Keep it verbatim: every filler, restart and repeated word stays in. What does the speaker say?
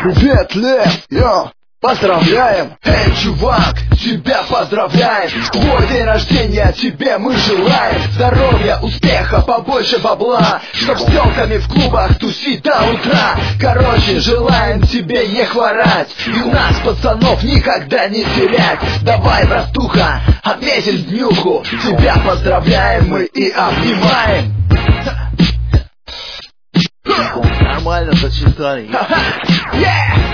Привет, Лев, йо, поздравляем. Эй, чувак, тебя поздравляем. Твой день рождения тебе мы желаем. Здоровья, успеха, побольше бабла, чтоб с телками в клубах тусить до утра. Короче, желаем тебе не хворать и у нас, пацанов, никогда не терять. Давай, братуха, отметим днюху. Тебя поздравляем мы и обнимаем. Нормально зачитали. Yeah!